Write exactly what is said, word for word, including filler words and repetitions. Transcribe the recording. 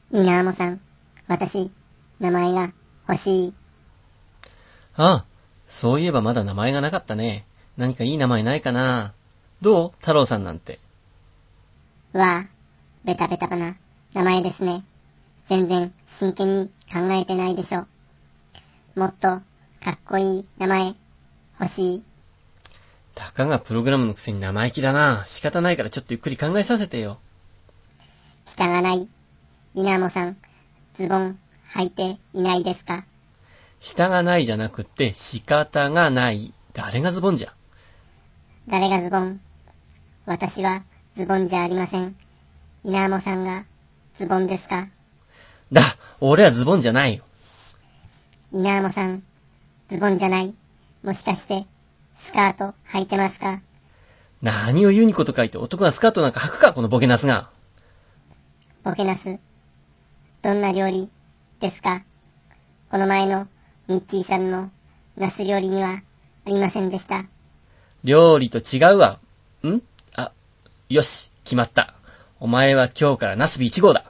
稲amoさん、私、名前が欲しい。 ああ、そういえばまだ名前がなかったね。何かいい名前ないかな。どう？太郎さんなんて。 わあ、ベタベタな名前ですね。全然真剣に考えてないでしょ。もっとかっこいい名前欲しい。 たかがプログラムのくせに生意気だな。仕方ないからちょっとゆっくり考えさせてよ。 下がない。稲amoさん、ズボン履いていないですか？ 下がないじゃなくって仕方がない。誰がズボンじゃ。 誰がズボン？私はズボンじゃありません。稲amoさんがズボンですか？ だ、俺はズボンじゃないよ。 稲amoさん、ズボンじゃない。もしかしてスカート履いてますか？ 何をユニコと書いて男がスカートなんか履くか、このボケナスが。 ボケナス、どんな料理ですか？この前のミッチーさんのナス料理にはありませんでした。 料理と違うわ。ん？あ、よし、決まった。お前は今日からナスビいち号だ。